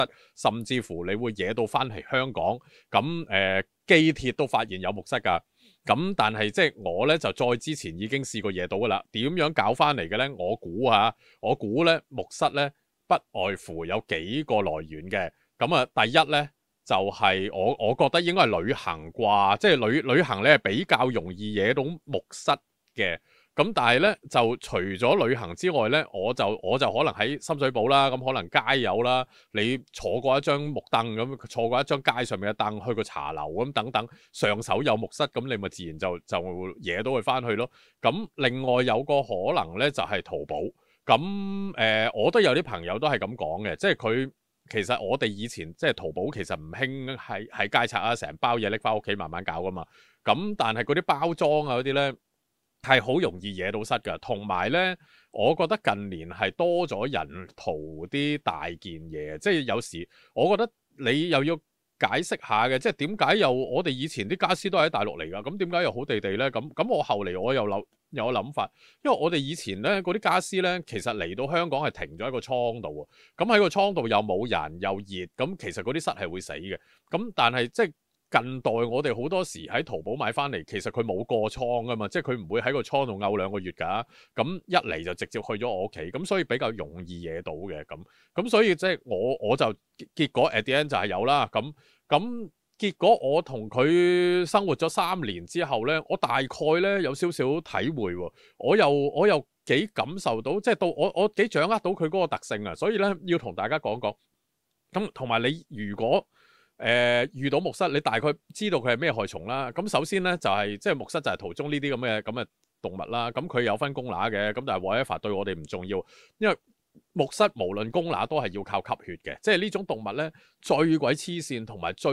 甚至乎你會惹到翻嚟香港。咁機鐵都發現有木蝨㗎。咁但係即係我咧就再之前已經試過惹到㗎啦。點樣搞翻嚟嘅咧？我估咧木蝨咧不外乎有幾個來源嘅。咁啊，第一咧就係我覺得應該係旅行啩，即係旅行咧係比較容易惹到木蝨嘅。咁但係咧就除咗旅行之外咧，我就可能喺深水埗啦，咁可能街友啦，你坐過一張木凳咁，坐過一張街上面嘅凳，去個茶樓咁等等，上手有木蝨，咁你咪自然就惹到佢翻去咯。咁另外有個可能咧就係淘寶。咁我都有啲朋友都係咁講嘅，即係佢其實我哋以前即係淘寶其實唔興喺街拆啊，成包嘢拎翻屋企慢慢搞噶嘛。咁但係嗰啲包裝啊嗰啲咧，係好容易惹到蝨㗎。同埋咧，我覺得近年係多咗人淘啲大件嘢，即係有時我覺得你又要解釋下嘅，即係點解我哋以前啲家私都係喺大陸嚟㗎，咁點解又好地地咧？咁我後嚟我又有諗法，因為我哋以前咧嗰啲家私咧，其實嚟到香港係停咗喺個倉度喎，咁喺個倉度又冇人又熱，咁其實嗰啲蝨係會死嘅。咁但係即係近代我哋好多時喺淘寶買翻嚟，其實佢冇過倉噶嘛，即係佢唔會喺個倉度漚2個月㗎。咁一嚟就直接去咗我屋企，咁所以比較容易惹到嘅。咁所以即係我就結果 at the end 就係有啦。咁結果我同佢生活咗3年之後咧，我大概咧有少少體會喎。我又幾感受到，即係到我幾掌握到佢嗰個特性啊。所以咧要同大家講講。咁同埋你如果遇到木蝨，你大概知道佢係咩害蟲啦。咁首先咧就係即係木蝨就係圖中呢啲咁嘅動物啦。咁佢有分公乸嘅，咁但係 whatever 對我哋唔重要，因為木蝨無論公乸都係要靠吸血嘅。即係呢種動物咧最鬼黐線，同埋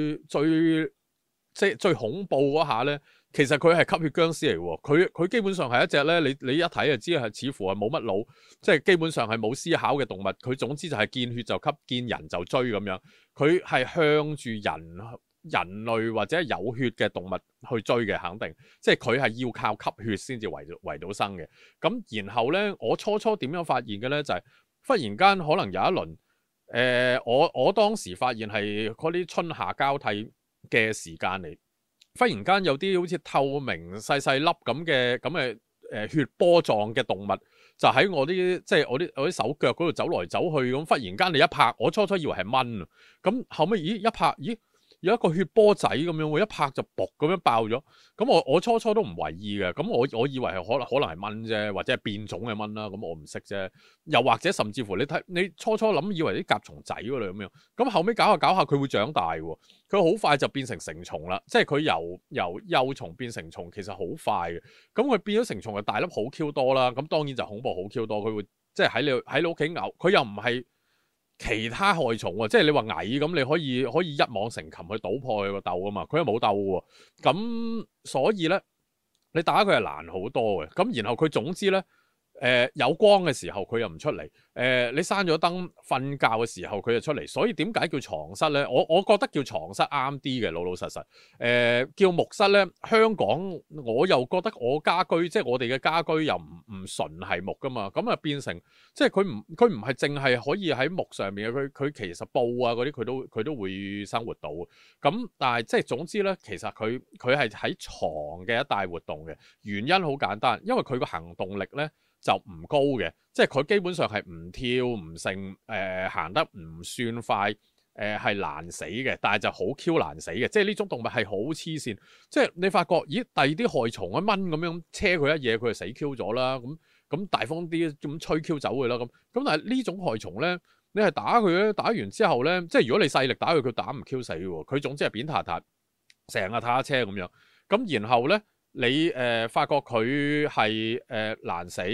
最恐怖嗰下咧，其實佢係吸血僵屍嚟喎。佢基本上係一隻咧，你一睇就知係似乎係冇乜腦，即係基本上係冇思考嘅動物。佢總之就係見血就吸，見人就追咁樣。佢係向住人類或者有血嘅動物去追嘅，肯定。即係佢係要靠吸血先至維到生嘅。咁然後咧，我初點樣發現嘅咧，就係忽然間可能有一輪我當時發現係嗰啲春夏交替嘅時間嚟，忽然間有啲好似透明細細粒咁嘅血波狀嘅動物，就喺我啲手腳嗰度走來走去咁。忽然間你一拍，我初以為係蚊啊，咁後尾一拍，咦有一個血波仔咁樣喎，一拍就噗咁樣爆咗。咁我初都唔為意嘅，咁我以為係可能係蚊啫，或者係變種嘅蚊啦。咁我唔識啫，又或者甚至乎你初諗以為啲甲蟲仔嗰類咁樣，咁後尾搞下佢會長大喎，佢好快就變成成蟲啦。即係佢由幼蟲變成蟲其實好快嘅。咁佢變咗成蟲就大粒好 Q 多啦，咁當然就恐怖好 Q 多。佢會即係喺你屋企咬，佢又唔係其他害蟲喎，即係你話蟻咁，你可以一網成擒去搗破佢個竇啊嘛，佢又冇竇喎。咁所以咧，你打佢係難好多嘅。咁然後佢總之咧，有光嘅時候佢又唔出嚟，你閂咗燈瞓覺嘅時候佢就出嚟。所以點解叫床蝨咧？我覺得叫床蝨啱啲嘅，老實實。叫木蝨咧，香港我又覺得我家居即係我哋嘅家居又唔純係木噶嘛，咁啊變成即係佢唔係淨係可以喺木上面嘅，佢其實布啊嗰啲佢都會生活到。咁但係即係總之咧，其實佢係喺床嘅一大活動嘅原因好簡單，因為佢個行動力咧就唔高嘅，即係佢基本上係唔跳唔成，行得唔算快，係難死嘅，但係就好 Q 難死嘅。即係呢種動物係好黐線，即係你發覺咦第二啲害蟲一蚊咁樣車佢一嘢，佢就死 Q 咗啦。咁大風啲咁吹 Q 走佢啦。咁但係呢種害蟲咧，你係打佢咧，打完之後咧，即係如果你細力打佢，佢打唔 Q 死喎。佢總之係扁塌塌，成日踏車咁樣。咁然後咧，你發覺佢係難死，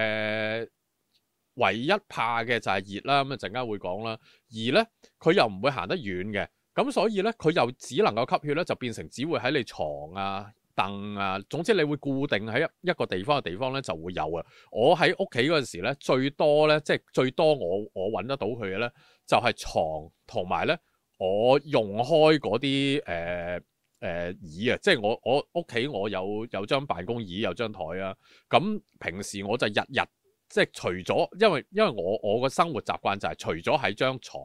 唯一怕嘅就係熱啦。咁啊陣間會講啦。而咧佢又唔會行得遠嘅，咁所以咧佢又只能夠吸血咧，就變成只會喺你床啊、凳啊，總之你會固定喺一個地方嘅地方咧就會有啊。我喺屋企嗰陣時咧，最多咧即係最多我揾得到佢嘅咧，就係床同埋咧我用開嗰啲椅啊，即係我屋企我有張辦公椅有張台啊。咁平時我就日即係除咗因為我個生活習慣就係除咗喺張床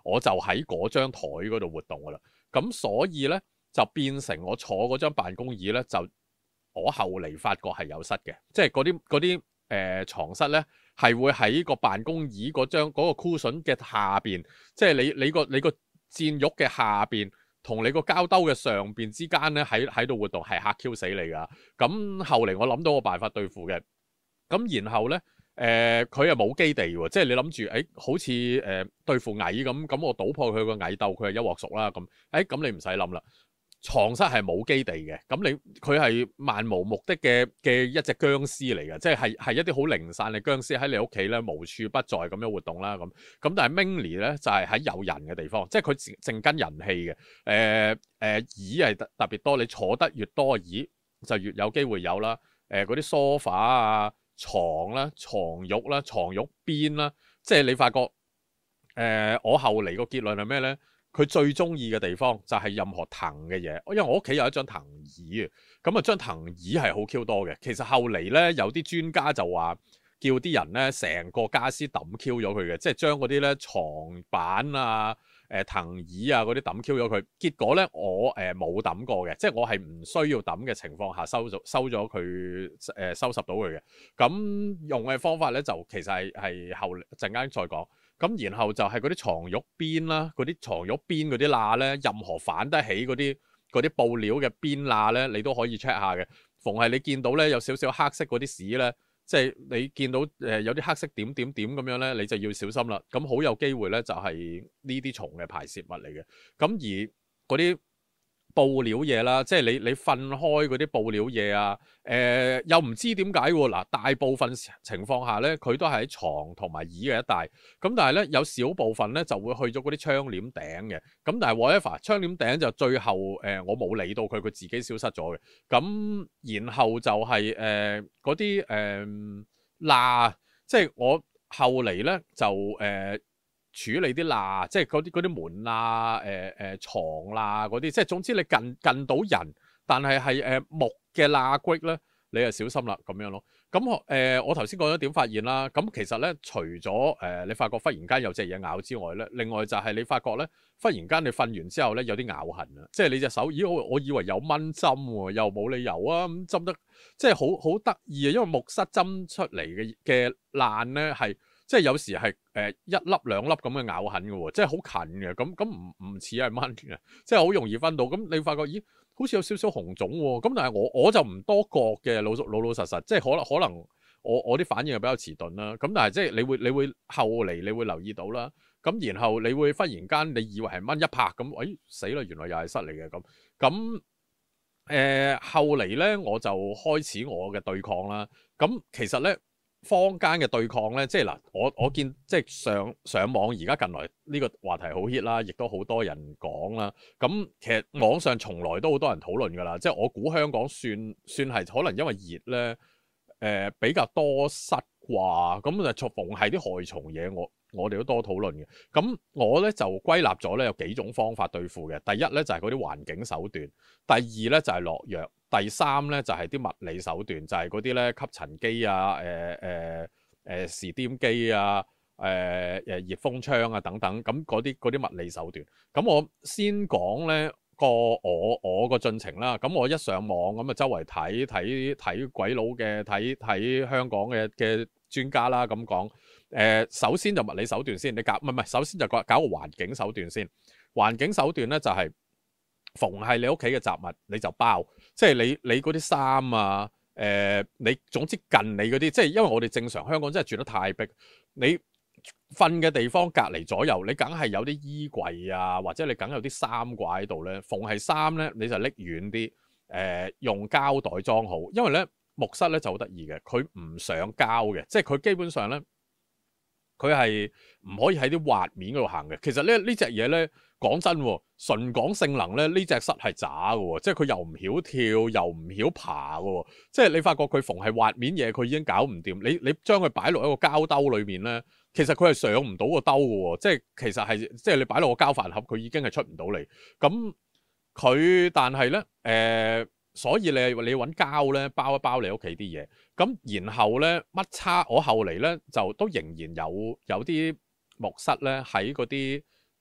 我就喺嗰張台嗰度活動噶啦。咁所以咧就變成我坐嗰張辦公椅咧，就我後嚟發覺係有塞嘅，即係嗰啲牀室咧係會喺個辦公椅嗰個 cushion 嘅下邊，即係你個墊褥嘅下邊同你個膠兜嘅上邊之間咧喺度活動係嚇 Q 死你㗎。咁後嚟我諗到個辦法對付嘅，咁然後咧佢又冇基地喎，即係你諗住好似對付蟻咁我倒破佢個蟻竇，佢係一鑊熟啦咁，咁你唔使諗啦。床室係冇基地嘅，咁佢係漫無目的嘅一隻僵屍嚟嘅，即係一啲好零散嘅僵屍喺你屋企咧無處不在咁樣活動啦咁。但係 Mingli 咧就係喺有人嘅地方，即係佢淨跟人氣嘅。椅係特別多，你坐得越多椅就越有機會有啦。嗰啲 sofa 啊、床啦、床褥啦、床褥邊啦，即係你發覺我後嚟個結論係咩咧？佢最中意嘅地方就係任何藤嘅嘢，因為我屋企有一張藤椅啊，咁啊張藤椅係好 Q 多嘅。其實後嚟咧有啲專家就話叫啲人咧成個家私抌 Q 咗佢嘅，即係將嗰啲咧牀板啊、藤椅啊嗰啲抌 Q 咗佢。結果咧我冇抌過嘅，即係我係唔需要抌嘅情況下收咗佢收拾到佢嘅。咁用嘅方法咧就其實係後陣間再講。咁然後就係嗰啲床褥邊啦，嗰啲床褥邊嗰啲罅咧，任何反得起嗰啲布料嘅邊罅咧，你都可以 check 下嘅。逢係你見到咧有少少黑色嗰啲屎咧，即係你見到有啲黑色點點點咁樣咧，你就要小心啦。咁好有機會咧就係呢啲蟲嘅排泄物嚟嘅。咁而嗰啲布料嘢啦，即係你瞓開嗰啲布料嘢啊，又唔知點解喎。嗱，大部分情況下咧，佢都係喺床同埋椅嘅一帶。咁但係咧，有少部分咧就會去咗嗰啲窗簾頂嘅。咁但係 whatever，窗簾頂就最後我冇理到佢，佢自己消失咗嘅。咁然後就係嗰啲罅，即係我後嚟咧就處理啲罅，即係嗰啲門罅、床罅嗰啲，即係總之你近到人，但係木嘅罅隙咧，你就小心啦咁樣咯。咁我頭先講咗點發現啦。咁其實咧，除咗你發覺忽然間有隻嘢咬之外咧，另外就係你發覺咧，忽然間你瞓完之後咧有啲咬痕啊，即係你隻手，咦我以為有蚊針喎，又冇理由啊，咁針得即係好得意啊，因為木塞針出嚟嘅爛咧係。即係有時係一粒兩粒咁嘅咬痕嘅喎，即係好近嘅，咁唔似係蚊嘅，即係好容易分到。咁你發覺咦，好似有少少紅腫喎。咁但係我就唔多覺嘅，老實實，即係可能我啲反應係比較遲鈍啦。咁但係即係你會後嚟你會留意到啦。咁然後你會忽然間你以為係蚊一拍咁，死啦，原來又係虱嚟嘅咁。咁後嚟咧我就開始我嘅對抗啦。咁其實咧。坊間嘅對抗咧，即係嗱，我見即係上網而家近來呢個話題好 hit 啦，亦都好多人講啦。咁其實網上從來都好多人討論㗎啦，即係我估香港算係可能因為熱咧，比較多虱啩，咁就逢係啲害蟲嘢，我哋都多討論嘅。咁我咧就歸納咗咧有幾種方法對付嘅。第一咧就係嗰啲環境手段，第二咧就係落藥。第三咧就係啲物理手段，就係嗰啲咧吸塵機啊、時掂機啊、熱風槍啊等等，咁嗰啲物理手段。咁我先講咧我個進程啦。咁我一上網咁啊，周圍睇鬼佬嘅，睇香港嘅專家啦咁講。首先就物理手段先，你搞唔係首先就搞個環境手段先。環境手段咧就係逢係你屋企嘅雜物你就包。即係你嗰啲衫啊，你總之近你嗰啲，即係因為我哋正常香港真係住得太逼，你瞓嘅地方隔離左右，你梗係有啲衣櫃啊，或者你梗有啲衫掛喺度咧。逢係衫咧，你就拎遠啲，用膠袋裝好。因為咧木虱咧就好得意嘅，佢唔上膠嘅，即係佢基本上咧，佢係唔可以喺啲滑面嗰度行嘅。其實呢隻嘢咧。講真喎，純講性能咧，呢隻虱係渣嘅喎，即係佢又唔曉跳，又唔曉爬嘅喎，即係你發覺佢逢係滑面嘢，佢已經搞唔掂。你將佢擺落一個膠兜裏面咧，其實佢係上唔到個兜嘅喎，即係其實係即係你擺落個膠飯盒，佢已經係出唔到嚟。咁佢但係咧所以你揾膠咧包一包你屋企啲嘢。咁然後咧我後嚟咧就都仍然有啲木虱咧喺嗰啲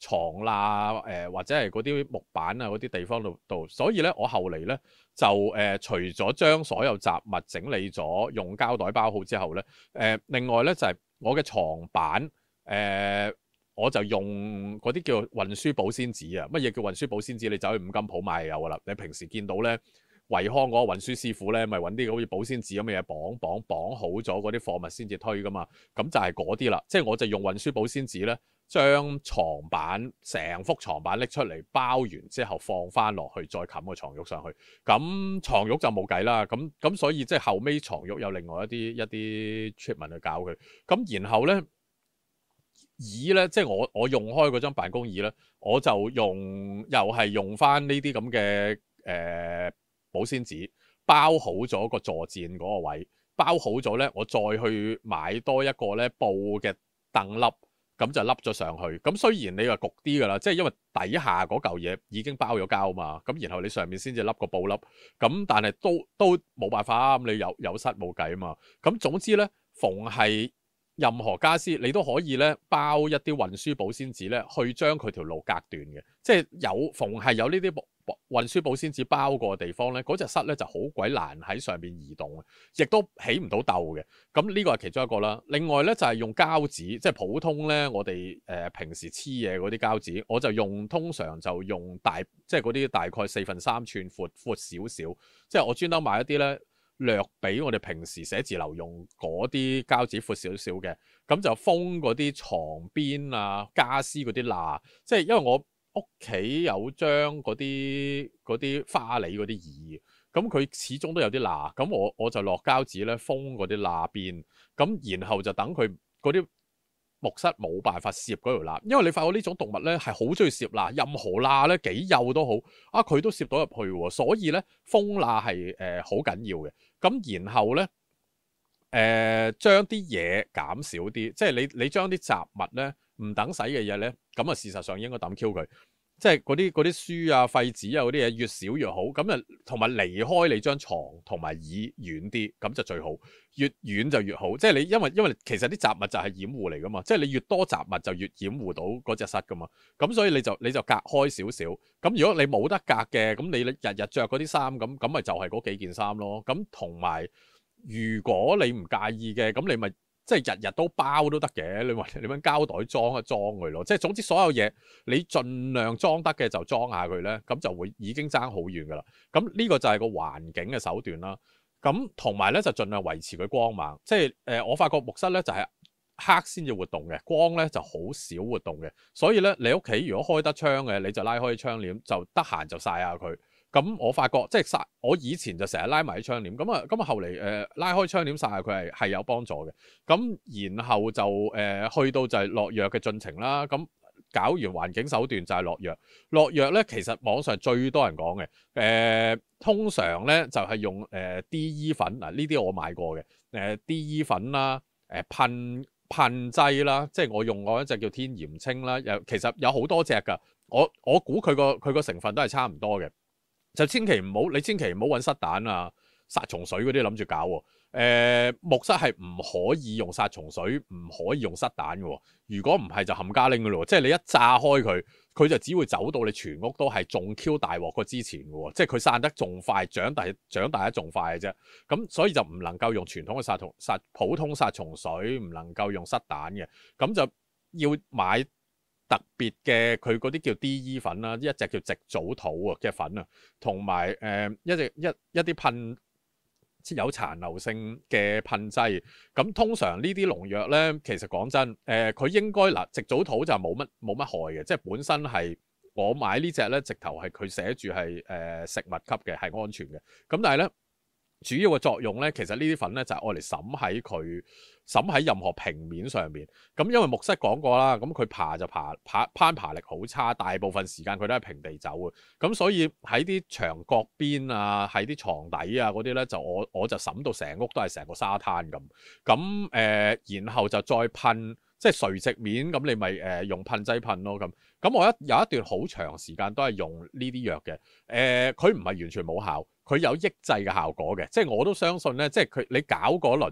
床罅或者係嗰啲木板啊嗰啲地方度，所以咧我後嚟咧就除咗將所有雜物整理咗，用膠袋包好之後咧，另外咧就係我嘅床板我就用嗰啲叫運輸保鮮紙啊。乜嘢叫運輸保鮮紙？你走去五金鋪買就有噶啦。你平時見到咧，惠康嗰個運輸師傅咧，咪揾啲好似保鮮紙咁嘅嘢綁好咗嗰啲貨物先至推噶嘛。咁就係嗰啲啦。即係我就用運輸保鮮紙咧，將床板成幅床板拎出嚟包完之後放翻落去，再冚個床褥上去。咁床褥就冇計啦。咁所以即係後尾床褥有另外一啲 treatment 去搞佢。咁然後咧。椅咧，即係我用開嗰張辦公椅咧，我就又係用翻呢啲咁嘅保鮮紙包好咗個坐墊嗰個位，包好咗咧，我再去買多一個咧布嘅凳笠，咁就笠咗上去。咁雖然你話焗啲㗎啦，即係因為底下嗰嚿嘢已經包咗膠嘛，咁然後你上面先至笠個布笠，咁但係都冇辦法啊，咁你有失冇計啊嘛。咁總之咧，逢係任何家私你都可以咧包一啲運輸保鮮紙咧，去將佢條路隔斷嘅。即係逢係有呢啲運輸保鮮紙包過嘅地方咧，嗰隻塞咧就好鬼難喺上邊移動，亦都起唔到竇嘅。咁呢個係其中一個啦。另外咧就係用膠紙，即係普通咧我哋平時黐嘢嗰啲膠紙，我就通常就用即係嗰啲大概4/3寸闊少少，即係我專登買一啲咧。略比我哋平時寫字樓用嗰啲膠紙闊少少嘅，咁就封嗰啲床邊啊、家私嗰啲罅，即係因為我屋企有張嗰啲花梨嗰啲椅，咁佢始終都有啲罅，咁我就落膠紙咧封嗰啲罅邊，咁然後就等佢嗰啲木塞冇辦法攝嗰條罅，因為你發覺呢種動物咧係好中意攝罅，任何罅咧幾幼都好，佢都攝到入去喎，所以咧封罅係好緊要嘅。咁然後咧將啲嘢減少啲，即係你將啲雜物咧唔等使嘅嘢咧，咁啊事實上應該抌 Q 佢。即係嗰啲書啊、廢紙啊嗰啲嘢越少越好，咁啊同埋離開你張床同埋椅遠啲，咁就最好。越遠就越好，即係你因為其實啲雜物就係掩護嚟噶嘛，即係你越多雜物就越掩護到嗰隻室噶嘛。咁所以你就隔開少少。咁如果你冇得隔嘅，咁你日日着嗰啲衫咁咪就係嗰幾件衫咯。咁同埋如果你唔介意嘅，咁你咪。即係日日都包都得嘅，你揾膠袋裝一裝佢咯。即係總之所有嘢你盡量裝得嘅就裝下佢咧，咁就會已經爭好遠噶啦。咁呢個就係個環境嘅手段啦。咁同埋咧就盡量維持佢光猛。即係我發覺木室咧就係黑先至活動嘅，光咧就好少活動嘅。所以咧你屋企如果開得窗嘅，你就拉開啲窗簾，就得閒就曬下佢。咁我發覺即係我以前就成日拉埋啲窗簾，咁啊後嚟拉開窗簾曬下佢係有幫助嘅。咁然後就去到就係落藥嘅進程啦。咁搞完環境手段就係落藥。落藥咧其實網上最多人講嘅通常咧就係用DE 粉嗱，呢啲我買過嘅DE 粉啦，噴劑啦，即係我用過一隻叫天鹽清啦。其實有好多隻㗎，我估佢個成分都係差唔多嘅。就千祈唔好，你千祈唔好揾塞蛋啊、殺蟲水嗰啲諗住搞喎。木塞係唔可以用殺蟲水，唔可以用塞蛋嘅喎。如果唔係就冚家拎嘅咯，即係你一炸開佢，佢就只會走到你全屋都係仲 Q 大鑊過之前嘅喎。即係佢散得仲快，長大得仲快嘅啫。咁所以就唔能夠用傳統嘅普通殺蟲水，唔能夠用塞蛋嘅。咁就要買特別嘅佢嗰啲叫 DE 粉啦，一隻叫矽藻土嘅粉啊，同埋一啲噴有殘留性嘅噴劑。咁通常呢啲農藥咧，其實講真，佢應該嗱矽藻土就冇乜害嘅，即係本身係我買呢隻咧，直頭係佢寫住係食物級嘅，係安全嘅。咁但係咧，主要嘅作用咧，其實呢啲粉咧就係愛嚟審喺任何平面上面。咁因為木塞講過啦，咁佢攀爬力好差，大部分時間佢都係平地走嘅。咁所以喺啲牆角邊啊，喺啲床底啊嗰啲咧，就我就審到成屋都係成個沙灘咁。咁然後就再噴，即係垂直面咁，你咪用噴劑噴咯咁。咁我有一段好長時間都係用呢啲藥嘅。佢唔係完全冇效，佢有抑制嘅效果嘅。即係我都相信咧，即係你搞嗰輪。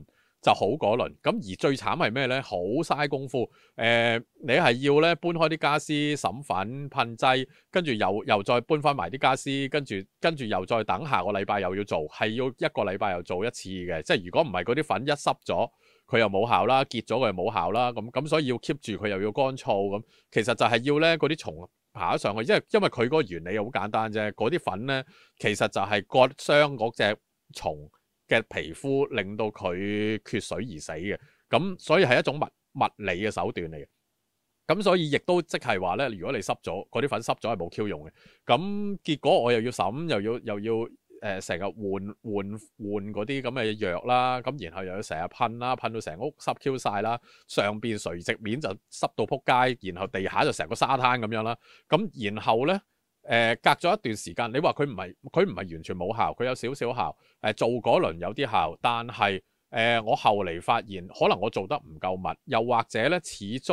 就好嗰輪。咁而最慘係咩咧？好嘥功夫。你係要咧搬開啲家私、審粉、噴劑，跟住又再搬翻埋啲家私，跟住又再等下個禮拜又要做，係要一個禮拜又做一次嘅。即係如果唔係嗰啲粉一濕咗，佢又冇效啦，結咗佢又冇效啦。咁所以要 keep 住佢又要乾燥咁。其實就係要咧嗰啲蟲爬上去，因為佢嗰個原理好簡單啫。嗰啲粉咧其實就係割傷嗰隻蟲嘅皮膚，令到佢缺水而死嘅。咁所以係一種物理嘅手段嚟嘅。咁所以亦都即係話咧，如果你濕咗嗰啲粉濕咗係冇 Q 用嘅。咁結果我又要審，又要成日換嗰啲咁嘅藥啦。咁然後又要成日噴啦，噴到成屋濕 Q 晒啦，上邊垂直面就濕到撲街，然後地下就成個沙灘咁樣啦。咁然後咧隔咗一段時間，你話佢唔係完全冇效，佢有少少效。做嗰輪有啲效，但係我後嚟發現可能我做得唔夠密，又或者咧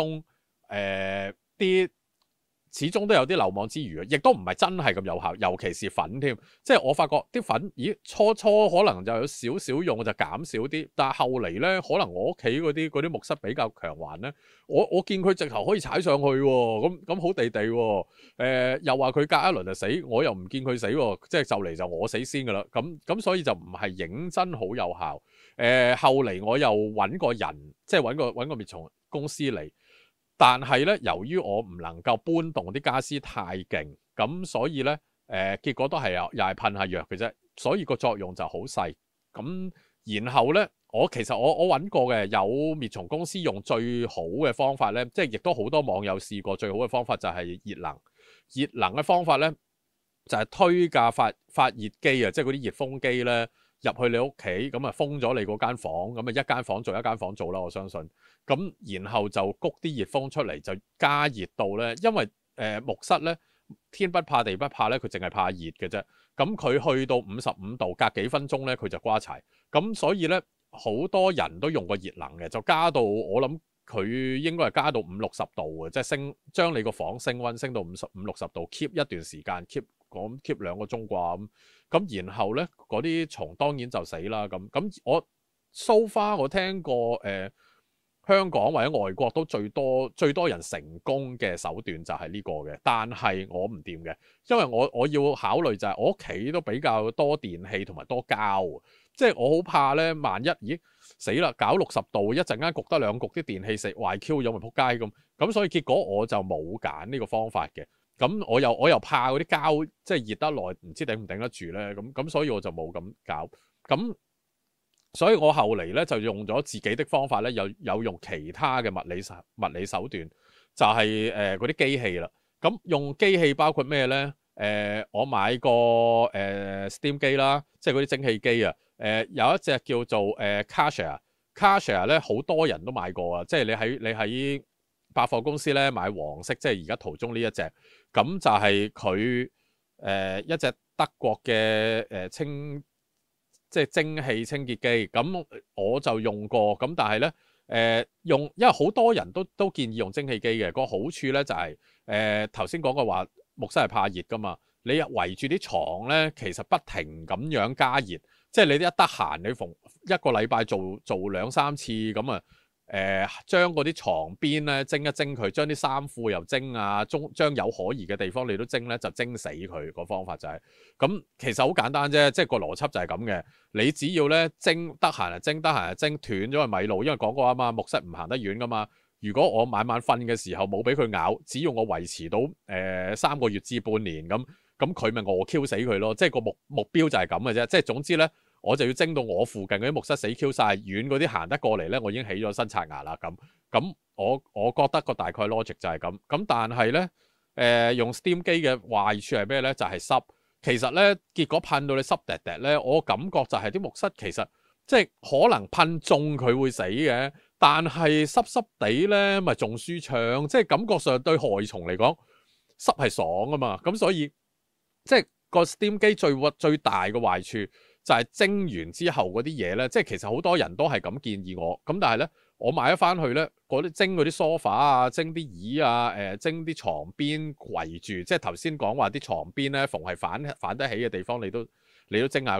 始終都有啲漏網之魚，亦都唔係真係咁有效，尤其是粉添。即係我發覺啲粉，咦，初可能就有少少用，就減少啲，但係後嚟咧，可能我屋企嗰啲木塞比較強橫咧，我見佢直頭可以踩上去喎，咁好地地喎。又話佢隔一輪就死，我又唔見佢死喎，即係就嚟就我死先㗎啦。咁所以就唔係認真好有效。後嚟我又揾個人，即係揾個滅蟲公司嚟。但係咧，由於我唔能夠搬動啲家私太勁，咁所以咧，結果都係又係噴下藥嘅啫，所以個作用就好細。咁然後咧，其實我揾過嘅有滅蟲公司用最好嘅方法咧，即係亦都好多網友試過最好嘅方法就係熱能。熱能嘅方法咧，就係推架發熱機啊，即係嗰啲熱風機咧。入去你屋企咁啊，封咗你嗰間房，咁啊一間房做一間房做啦，我相信。咁然後就谷啲熱風出嚟，就加熱到咧，因為木塞咧天不怕地不怕咧，佢淨係怕熱嘅啫。咁佢去到55度，隔幾分鐘咧佢就瓜柴。咁所以咧好多人都用過熱能嘅，就加到我諗佢應該係加到50-60度嘅，即係將你個房升溫升到50-60度 ，keep 一段時間 keep 2個鐘啩咁，然後咧嗰啲蟲當然就死啦。咁我 so far 我聽過香港或者外國都最多人成功嘅手段就係呢個嘅，但係我唔掂嘅，因為我要考慮就係我屋企都比較多電器同埋多膠，即係我好怕咧，萬一咦死啦，搞60度一陣間焗得兩焗啲電器食壞 Q 咗咪仆街咁，所以結果我就冇揀呢個方法嘅。咁我又怕嗰啲膠即係熱得耐唔知頂唔頂得住咧，咁所以我就冇咁搞。咁所以我後嚟咧就用咗自己的方法咧，有用其他嘅物理手段，就係嗰啲機器啦。咁用機器包括咩咧？我買個Steam 機啦，即係嗰啲蒸汽機啊。有一隻叫做Karcher 咧，好多人都買過啊。即係你喺百貨公司咧買黃色，即係而家圖中呢一隻，咁就係佢一隻德國嘅即係蒸汽清潔機。咁我就用過，咁但係咧因為好多人都建議用蒸汽機嘅。個好處咧就係頭先講過話木塞係怕熱噶嘛，你圍住啲床咧，其實不停咁樣加熱，即係你一得閒，你逢一個禮拜做2-3次咁啊。將嗰啲床邊咧蒸一蒸佢，將啲衫褲又蒸啊，將有可疑嘅地方你都蒸咧，就蒸死佢。個方法就係咁，其實好簡單啫，即係個邏輯就係咁嘅。你只要咧蒸得閒就蒸，得閒就蒸，斷咗個米路，因為講過啊嘛，木塞唔行得遠噶嘛。如果我晚瞓嘅時候冇俾佢咬，只要我維持到3個月至半年咁佢咪餓 Q 死佢咯。即係個目標就係咁嘅啫。即係總之咧。我就要蒸到我附近嗰啲木塞死 Q 晒，遠嗰啲行得過嚟咧，我已經起咗新刷牙啦。咁我覺得個大概 logic 就係咁。咁但係咧用 Steam 機嘅壞處係咩咧？就係濕。其實咧結果噴到你濕滴滴咧，我感覺就係啲木塞其實即係可能噴中佢會死嘅，但係濕濕地咧咪仲舒暢，即係感覺上對害蟲嚟講濕係爽啊嘛。咁所以即係個 Steam 機最大嘅壞處。就係蒸完之後嗰啲嘢咧，即係其實好多人都係咁建議我，咁但係咧我買咗翻去咧，蒸嗰啲梳化啊，蒸啲椅啊，蒸啲床邊圍住，即係頭先講話啲床邊咧，逢係反得起嘅地方，你都蒸下佢。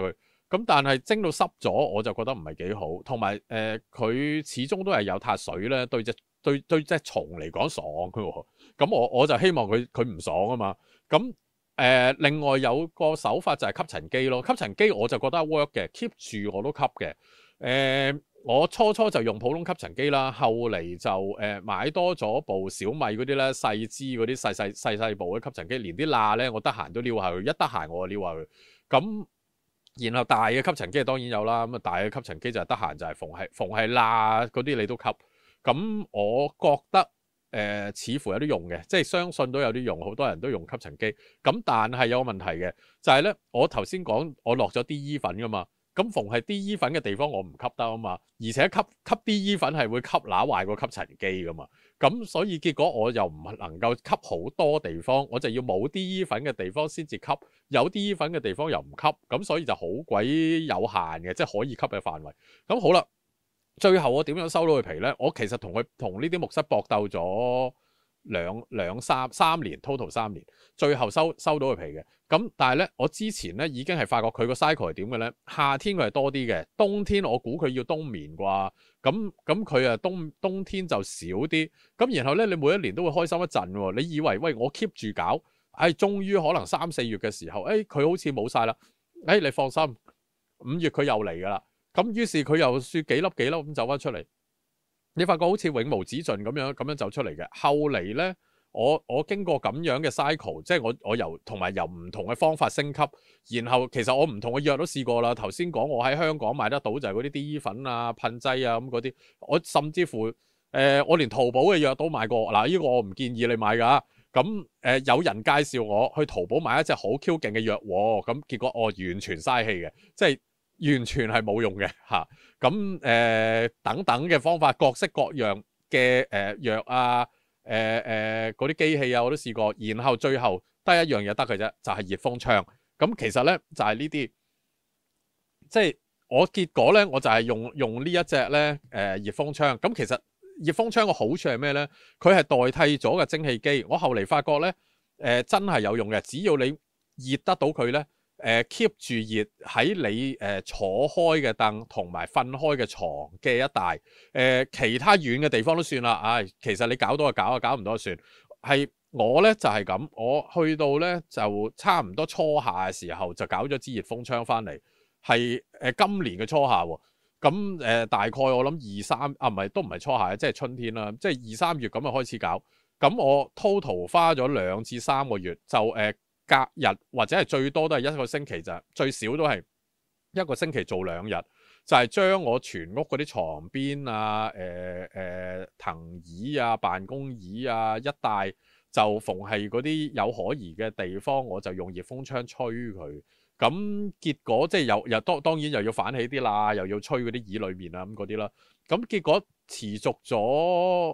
咁但係蒸到濕咗，我就覺得唔係幾好。同埋佢始終都係有撻水咧，對隻蟲嚟講爽嘅喎。咁我就希望佢唔爽啊嘛。咁另外有個手法就係吸塵機咯。吸塵機我就覺得 work 嘅，keep 住我都吸嘅。我初就用普通吸塵機啦，後嚟就買多咗部小米嗰啲咧，細支嗰啲細部嘅吸塵機，連啲罅咧我得閒都撩下佢，一得閒我就撩下佢。咁然後大嘅吸塵機當然有啦，咁大嘅吸塵機就係得閒就係逢係罅嗰啲你都吸。咁我覺得似乎有啲用嘅，即係相信都有啲用，好多人都用吸塵機。咁但係有個問題嘅，就係咧我頭先講我落咗啲衣粉噶嘛。咁逢係啲衣粉嘅地方我唔吸得啊嘛，而且吸啲衣粉係會吸乸壞個吸塵機噶嘛，咁所以結果我又唔能夠吸好多地方，我就要冇啲衣粉嘅地方先至吸，有啲衣粉嘅地方又唔吸，咁所以就好鬼有限嘅，即係可以吸嘅範圍。咁好啦，最後我點樣收到佢皮呢？我其實同呢啲木蝨搏鬥咗三年 total 3年，最後收到佢皮嘅。咁但係咧，我之前咧已經係發覺佢個 cycle 係點嘅咧。夏天佢係多啲嘅，冬天我估佢要冬眠啩。咁佢啊冬天就少啲。咁然後咧，你每一年都會開心一陣喎。你以為喂我 keep 住搞，終於可能3、4月嘅時候，佢好似冇晒啦。你放心，5月佢又嚟㗎啦。咁於是佢又算幾粒咁走翻出嚟。你發覺好似永無止盡咁樣走出嚟嘅。後嚟咧。我經過咁樣嘅 cycle， 即係我由唔同嘅方法升級，然後其實我唔同嘅藥都試過啦。頭先講我喺香港買得到就係嗰啲 D 粉啊、噴劑啊咁嗰啲，我甚至乎我連淘寶嘅藥都買過。嗱，呢個我唔建議你買㗎。咁有人介紹我去淘寶買一隻好 Q 勁嘅藥喎，咁結果我完全嘥氣嘅，即係完全係冇用嘅嚇。咁等等嘅方法，各式各樣嘅藥啊。嗰啲機器啊，我都試過，然後最後得一樣嘢得嘅啫，就係熱風槍。咁其實咧就係呢啲，即係我結果咧，我就係用呢一隻咧熱風槍。咁其實熱風槍個好處係咩咧？佢係代替咗嘅蒸汽機。我後嚟發覺咧真係有用嘅，只要你熱得到佢咧。keep 住熱喺你坐開嘅凳同埋瞓開嘅床嘅一帶，其他遠嘅地方都算啦。其實你搞到就搞唔到就算。係我咧就係咁，我去到咧就差唔多初夏嘅時候就搞咗支熱風槍翻嚟，係今年嘅初夏喎。咁大概我諗2、3唔係都唔係初夏，即係春天啦，即係2、3月咁就開始搞。咁我 total 花咗2至3個月就隔日或者係最多都係1個星期咋，最少都係1個星期做2日，就係將我全屋嗰啲床邊啊、藤椅啊、辦公椅啊一帶，就逢係嗰啲有可疑嘅地方，我就用熱風槍吹佢。咁結果即係又當然又要反起啲啦，又要吹嗰啲椅裏面啊咁嗰啲啦。咁結果持續咗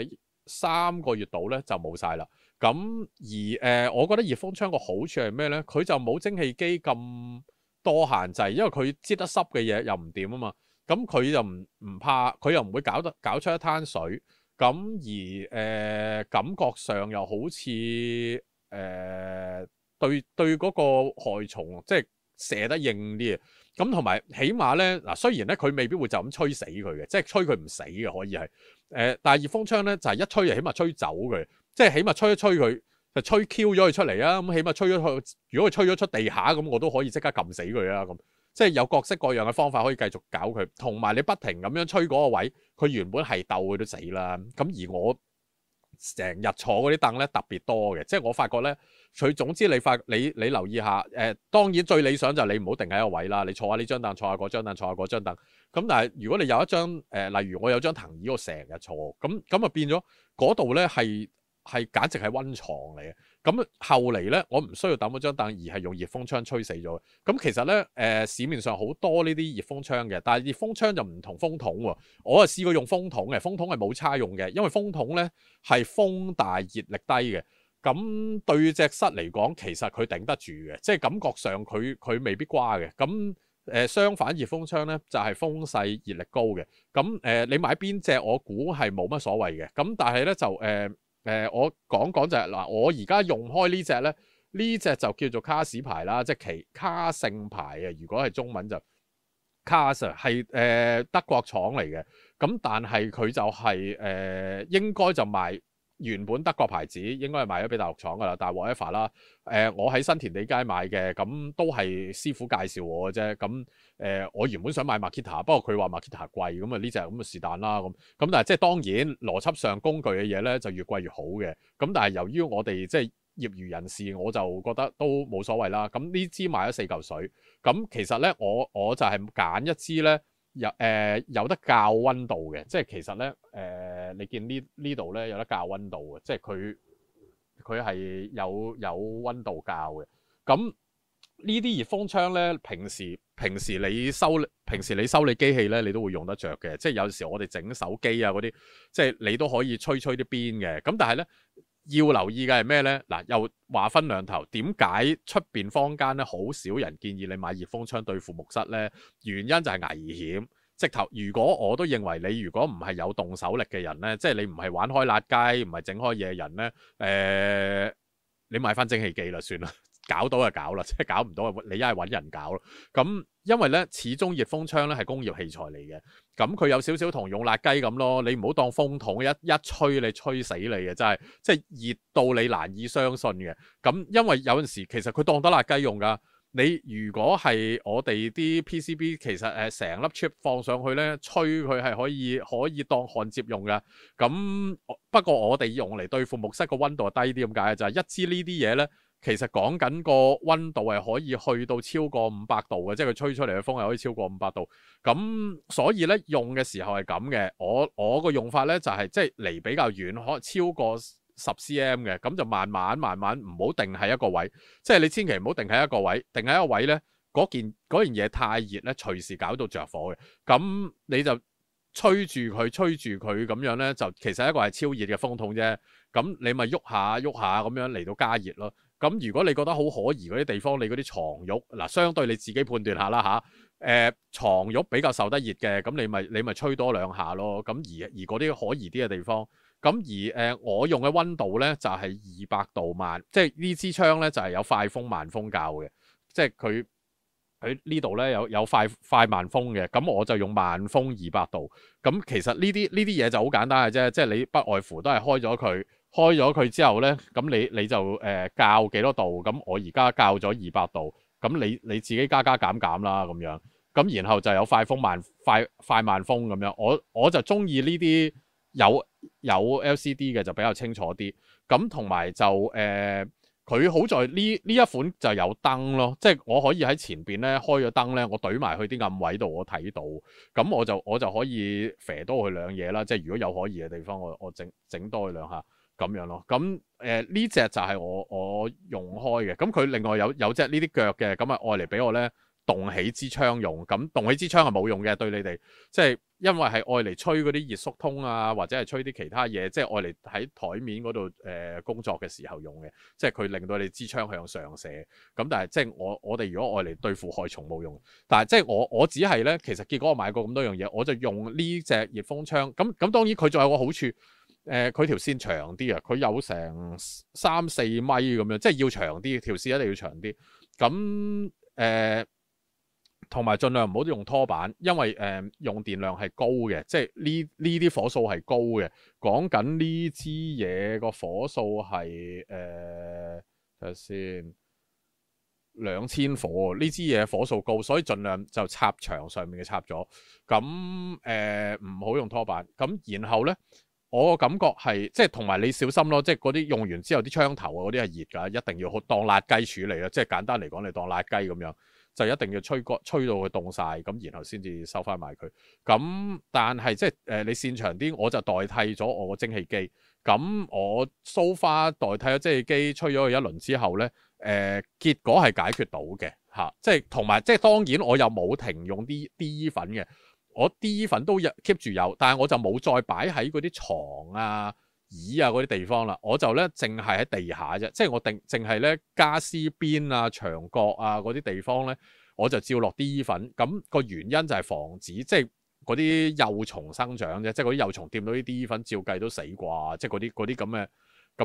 3個月度咧就冇晒啦。咁而我覺得熱風槍個好處係咩呢？佢就冇蒸汽機咁多限制，因為佢擠得濕嘅嘢又唔掂啊嘛。咁佢就唔怕，佢又唔會搞出一灘水。咁而感覺上又好似對嗰個害蟲即係射得應啲嘅。咁同埋起碼呢，嗱雖然呢，佢未必會就咁吹死佢嘅，即係吹佢唔死嘅可以係。但係熱風槍呢，就係一吹就起碼吹走佢。即係起碼吹一吹佢，就吹 Q 咗佢出嚟啊！咁起碼吹咗佢，如果佢吹咗出地下，咁我都可以即刻撳死佢啊！咁即係有各式各樣嘅方法可以繼續搞佢，同埋你不停咁樣吹嗰個位，佢原本係鬥佢都死啦。咁而我成日坐嗰啲凳咧特別多嘅，即係我發覺咧，佢總之你留意下，當然最理想就係你唔好定喺一個位啦，你坐下呢張凳，坐下嗰張凳，坐下嗰張凳。咁但係如果你有一張例如我有張藤椅，我成日坐，咁啊變咗嗰度咧係簡直係溫床嚟嘅。咁後嚟咧，我唔需要揼嗰張凳，而係用熱風槍吹死咗。咁其實咧，市面上好多呢啲熱風槍嘅，但係熱風槍就唔同風筒喎。我係試過用風筒嘅，風筒係冇叉用嘅，因為風筒咧係風大熱力低嘅。咁對隻蝨嚟講，其實佢頂得住嘅，即係感覺上佢未必瓜嘅。咁相反熱風槍咧就係風勢熱力高嘅。咁你買邊隻我估係冇乜所謂嘅。咁但係咧就我講就係嗱，我而家用開呢隻咧， 呢隻就叫做卡士牌啦，即係卡聖牌啊。如果係中文就卡士係德國廠嚟嘅，咁但係佢就係應該就賣原本德國牌子，應該係賣咗俾大陸廠噶啦。但係 whatever 啦，我喺新田地街買嘅，咁都係師傅介紹我嘅啫。咁我原本想買 Makita， 不過佢話 Makita 貴，咁啊呢隻咁是但啦咁。咁但係即係當然邏輯上工具嘅嘢咧就越貴越好嘅。咁但係由於我哋即係業餘人士，我就覺得都冇所謂啦。咁呢支買咗4嚿水，咁其實咧我就係揀一支咧有得校溫度嘅，即係其實咧你見呢度咧有得校溫度嘅，即係佢係有溫度校嘅。咁呢啲熱風槍咧，平時你修理機器咧，你都會用得着嘅。即係有時我哋整手機啊嗰啲，即係你都可以吹啲邊嘅。咁但係咧要留意嘅係咩咧？嗱，又話分兩頭。點解出邊坊間咧好少人建議你買熱風槍對付木蝨咧？原因就係危險。直頭，如果我都認為你如果唔係有動手力嘅人咧，即係你唔係玩開辣雞，唔係整開嘢人咧，你買翻蒸汽機啦，算啦。搞到就搞啦，即係搞唔到你一係揾人搞咯。咁因為咧，始終熱風槍咧係工業器材嚟嘅，咁佢有少少同用辣雞咁咯。你唔好當風筒一吹你吹死你嘅，真係即係熱到你難以相信嘅。咁因為有陣時其實佢當得辣雞用㗎。你如果係我哋啲 PCB，其實成粒 chip 放上去咧，吹佢係可以當焊接用㗎。咁不過我哋用嚟對付木蝨個溫度低啲咁解，就係一支呢啲嘢咧。其實講緊個溫度係可以去到超過500度嘅，即係佢吹出嚟嘅風係可以超過500度。咁所以咧用嘅時候係咁嘅。我個用法咧就係即係離比較遠，可超過10cm 嘅，咁就慢慢唔好定喺一個位。即係你千祈唔好定喺一個位，定喺一個位咧，嗰件嘢太熱咧，隨時搞到着火嘅。咁你就吹住佢咁樣咧，就其實一個係超熱嘅風筒啫。咁你咪喐下咁樣嚟到加熱咯。咁如果你覺得好可疑嗰啲地方，你嗰啲床褥嗱，相對你自己判斷下啦嚇。床褥比較受得熱嘅，咁你咪吹多2下咯。咁而嗰啲可疑啲嘅地方，咁而我用嘅溫度咧就係200度慢，即係呢支槍咧就係有快風慢風校嘅，即係佢喺呢度咧有快慢風嘅。咁我就用慢風200度。咁其實呢啲嘢就好簡單嘅啫，即係你不外乎都係開咗佢之後咧，咁你就校幾多度？咁我而家校咗200度，咁你自己加減啦咁樣。咁然後就有快風快慢風咁樣。我就中意呢啲有 LCD 嘅就比較清楚啲。咁同埋就佢好在呢一款就有燈咯，即係我可以喺前邊咧開咗燈咧，我懟埋去啲暗位度，我睇到，咁我就可以肥多佢2嘢啦。即係如果有可疑嘅地方，我整多佢2下咁樣咯。咁呢隻就係我用開嘅。咁佢另外有隻呢啲腳嘅，咁啊愛嚟俾我咧動起支槍用。咁動起支槍係冇用嘅，對你哋，即係因為係愛嚟吹嗰啲熱縮通啊，或者係吹啲其他嘢，即係愛嚟喺台面嗰度工作嘅時候用嘅，即係佢令到你支槍向上射。咁但係即係我哋如果愛嚟對付害蟲冇用。但係即係我只係咧，其實結果我買過咁多樣嘢，我就用呢隻熱風槍。咁當然佢仲有個好處，佢條線長啲啊，佢有成3-4米咁樣，即係要長啲，條線一定要長啲。咁同埋盡量唔好用拖板，因為用電量係高嘅，即係呢啲火數係高嘅。講緊呢支嘢個火數係睇下先2000火，呢支嘢火數高，所以盡量就插牆上面嘅插咗。咁唔好用拖板。咁然後咧，我個感覺係即係同埋你小心咯，即係嗰啲用完之後啲槍頭啊嗰啲係熱㗎，一定要當辣雞處理啦。即係簡單嚟講，你當辣雞咁樣。就一定要吹到佢凍晒，咁然後先至收翻埋佢。咁但係即係你線長啲，我就代替咗我個蒸汽機。咁我 so far 代替咗蒸汽機吹咗佢一輪之後咧，結果係解決到嘅嚇。即係同埋即係當然我又冇停用啲 D 粉嘅，我 D 粉都 keep 住有，但係我就冇再擺喺嗰啲床啊、椅啊嗰啲地方啦，我就咧淨係喺地下啫，即係我淨係咧家私邊啊、牆角啊嗰啲地方咧，我就照落啲粉。咁個原因就係防止即係嗰啲幼蟲生長啫，即係嗰啲幼蟲掂到啲粉，照計都死啩，即係嗰啲咁嘅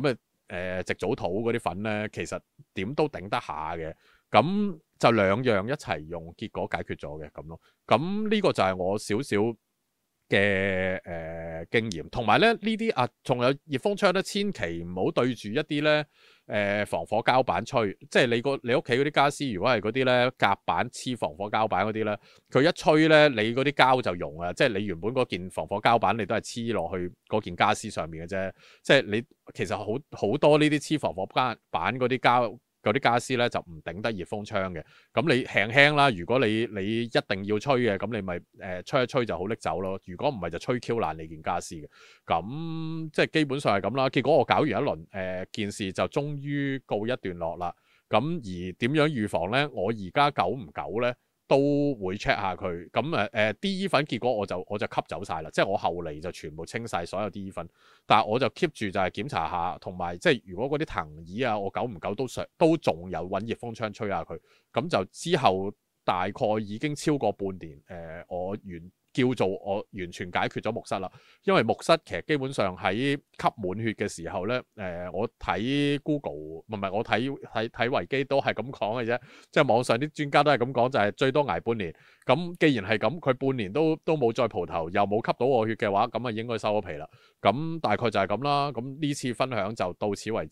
矽藻土嗰啲粉咧，其實點都頂得下嘅。咁就兩樣一齊用，結果解決咗嘅咁咯。咁呢個就係我少少嘅經驗，同埋咧呢啲啊，仲有熱風槍咧，千祈唔好對住一啲咧防火膠板吹，即係你屋企嗰啲家私，如果係嗰啲咧夾板黐防火膠板嗰啲咧，佢一吹咧，你嗰啲膠就溶啊！即係你原本嗰件防火膠板，你都係黐落去嗰件家私上面嘅啫。即係你其實好多呢啲黐防火板嗰啲嗰啲家私咧就唔頂得熱風槍嘅。咁你輕輕啦，如果你一定要吹嘅，咁你咪吹一吹就好拎走咯。如果唔係就吹 Q 爛你件家私嘅。咁即係基本上係咁啦。結果我搞完一輪件事就終於告一段落啦。咁而點樣預防咧？我而家久唔久咧都會 check 下佢。咁啲衣粉結果我就吸走晒啦，即係我後嚟就全部清晒所有啲衣粉。但係我就 keep 住就係檢查下，同埋即係如果嗰啲藤椅啊，我久唔久都仲有揾熱風槍吹下佢。咁就之後大概已經超過半年，我叫做我完全解決咗木蝨啦。因為木蝨其實基本上喺吸滿血嘅時候咧，我睇 Google 唔係我睇維基都係咁講嘅啫，即係網上啲專家都係咁講，就係最多捱半年。咁既然係咁，佢半年都冇再蒲頭，又冇吸到我血嘅話，咁啊應該收咗皮啦。咁大概就係咁啦。咁呢次分享就到此為止。